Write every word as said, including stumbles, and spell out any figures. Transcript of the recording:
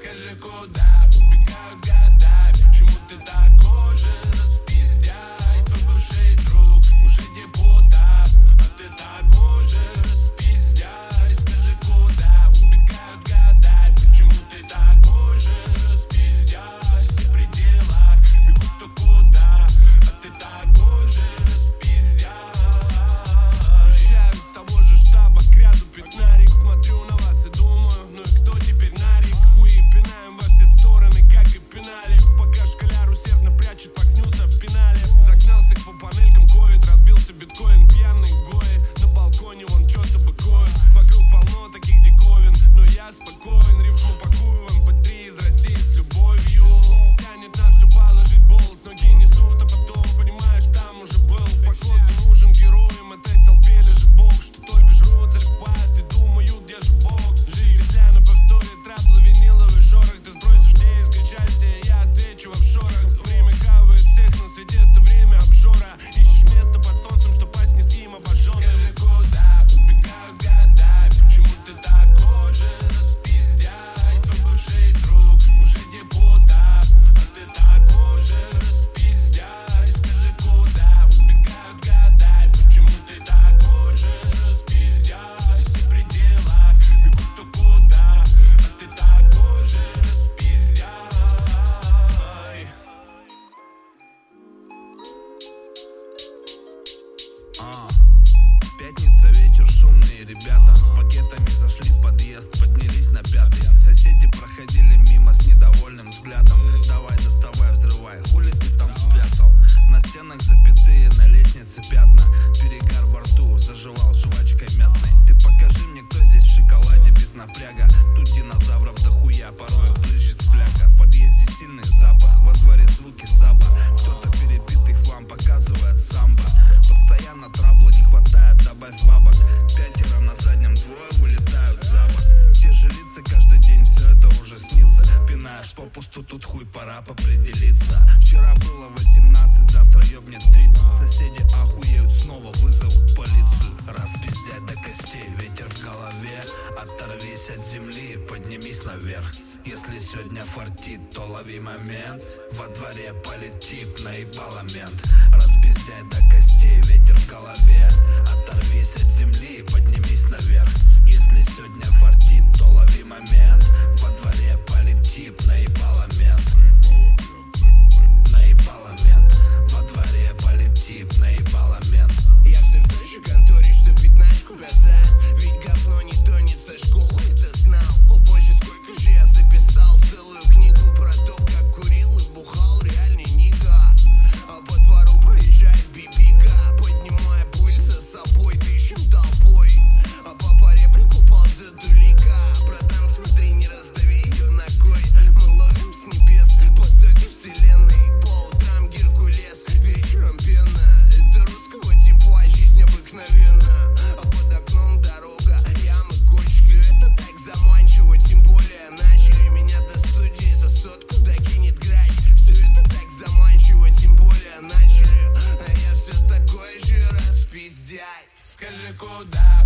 Скажи, куда убегают года? Почему ты такой же распиздяй? Твой бывший друг уже депутат, а ты такой же распиздяй. Скажи, куда убегают года? Почему ты такой же распиздяй? Все при делах бегут кто куда, а ты такой же распиздяй. Уезжаю с того же штаба к ряду пятнарик. Смотрю на вас и думаю, ну и кто теперь нарик? Хуи пинаем во все стороны, как и пинали. Пока школяр усердно прячет пакснюса в пенале. Загнал всех по панелькам, ковид, разбился биткоин. Пьяный гои, на балконе вон что-то быкует. Вокруг полно таких диковин, но я спокоен. Рифму пакую эм пэ три из России с любовью. Тянет нас все положить болт, ноги несут, а потом понимаешь, там уже был. Походу нужен героям этой толпе лежит бог, что только жрут, залипают и думают, где же Бог. Жизнь петля на повторе, траблы, виниловый шорох. Ты сбросишь, где искать счастье, я отвечу в офшорах. Время хавает всех на свете, это время обжора. Ищешь место под солнцем, что пасть не с ним обожжённым. Скажи, куда убегают года? Почему ты такой же распиздяй? Твой бывший друг уже депутат, а ты такой же распиздяй. Скажи, куда убегают года? Почему ты такой же распиздяй? Все при делах бегут кто куда, а ты такой же распиздяй. А, пятница, вечер, шумные ребята с пакетами зашли в подъезд, поднялись на пятый. Соседи проходили мимо с недовольным взглядом. Давай, доставай, взрывай, хули ты там спрятал? На стенах запятые, на лестнице пятна. Перегар во рту, заживал жвачкой мятной. Ты покажи мне, кто здесь в шоколаде без напряга. Тут динозавров дохуя, порой брызжет фляга. В подъезде сильный запах, во дворе звуки саба. Кто-то перебитый хлам показывает самбо. Постоянно трабла не хватает, добавь бабок. Пятеро на заднем, двое вылетают за бок. Те же лица каждый день, все это уже снится. Пинаешь попусту, тут хуй, пора попределиться. Вчера было восемнадцать, завтра ёбнет тридцать. Соседи охуеют, снова вызовут полицию. Распиздять до костей, ветер в голове. Оторвись от земли, поднимись наверх. Если сегодня фартит, то лови момент. Во дворе полетит, наебало мент. Распиздять до костей, ветер в голове. Оторвись от земли, поднимись наверх. Если сегодня фартит, то лови момент. Во дворе полетит, наебало мент. Наебало мент. Во дворе полетит, наебало мент. Я все в той же конторе, что пятнашку назад. Ведь говно не тонет со школы, это знал. О боже, сколько же я записал целую книгу про то, как курил и бухал реальный нига. А по двору проезжает бибика, поднимая пыль за собой, тыщем толпой. А папа реплику ползет улика. Братан, смотри, не раздави ее ногой. Мы ловим с небес потоки вселенной. По утрам Геркулес, вечером пена. Это русского типа, жизнь обыкновенна. А под окном дорога, ямы, кочки. Это так заманчиво, тем более начали меня до студии за сотку докинет грач. Все это так заманчиво, тем более начали. А я все такой же распиздяй. Скажи, куда